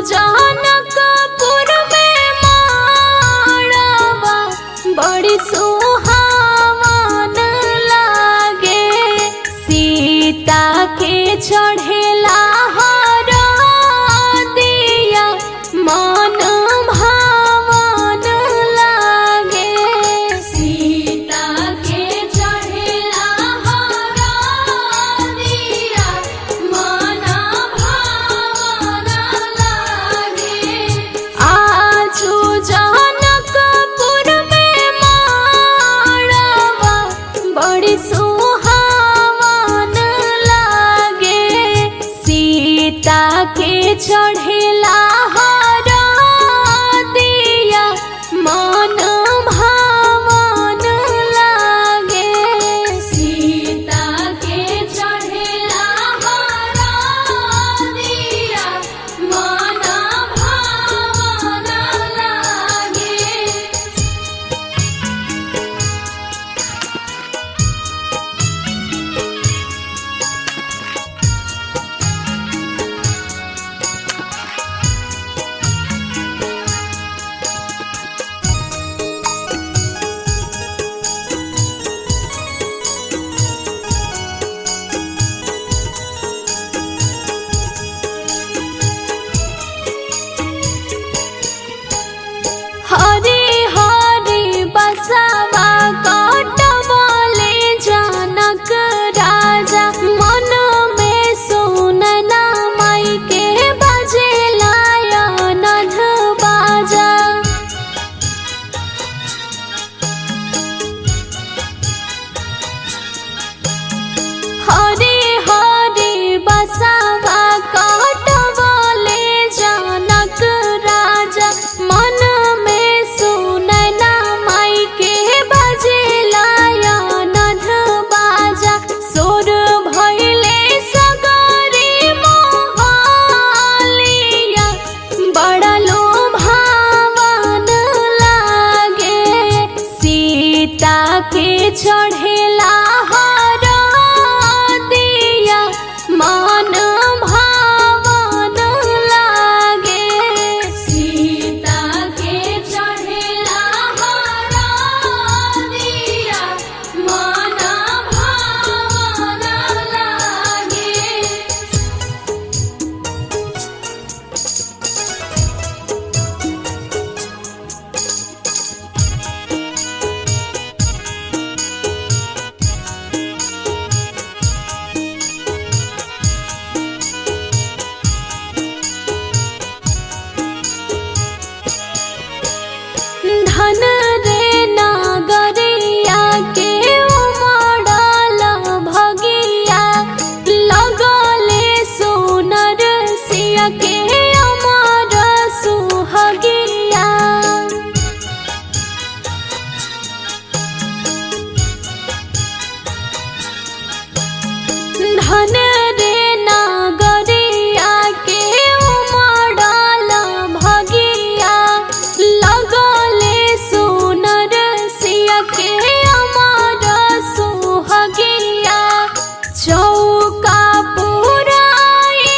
जनकपुर में माड़वा बड़ी सुहावन लागे। सीता के चढ़ेला हरदिया मन भावन लागे। सीता के चढ़ेला हरदिया मन भावन लागे। आजू जनकपुर में माड़वा बड़ी सुहावन लागे। सीता के चढ़ेला हरदिया मन भावन लागे। सीता के चढ़ेला हरदिया मन भावन लागे। हरे हरे बसवा कटवले जनक राजा। मन में सुनना माई के बजेला अनध बाजा। हरे हरे बसवा कटवले जनक राजा। मन में सुनना माई के बजेला अनध बाजा। सोर भइले सगरे मोहलिया बड़ा लोभावन लागे। सीता के चढ़ेला हरदिया मन भावन लागे। सीता के चढ़ेला हरदिया मन भावन लागे। धन रे नागरिया के उमड़ल भगिया। लगले सुनर सिया के अमर सुहगिया। धन रे नागरिया के उमड़ल भगिया। लगले सुनर सिया के अमर सुहगिया। चौका पुराई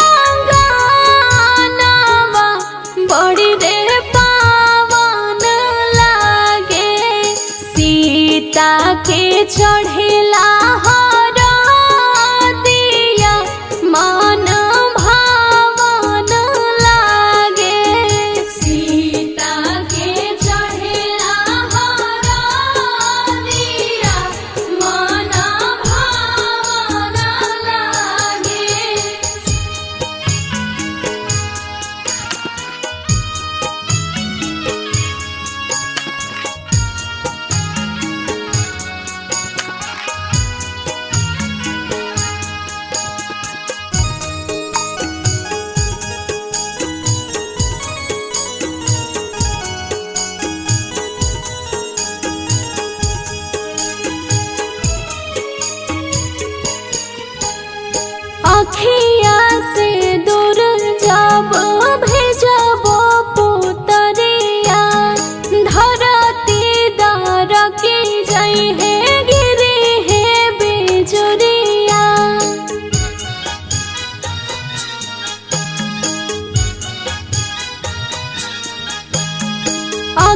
आंगनवा बड़ी रे पावन लागे। सीता के चढ़ेला हरदिया मन भावन लागे। सीता के चढ़ेला हरदिया मन भावन लागे।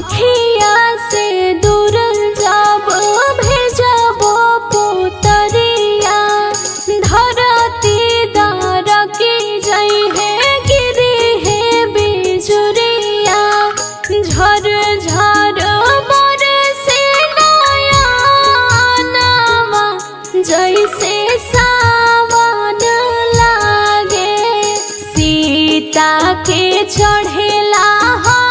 अखिया से दूर जब भेजबो पुतरिया धरती दरकी जई है गिरी है बिजुरिया झर झर बरसे नयनवा जैसे सावन लागे सीता के चढ़ेला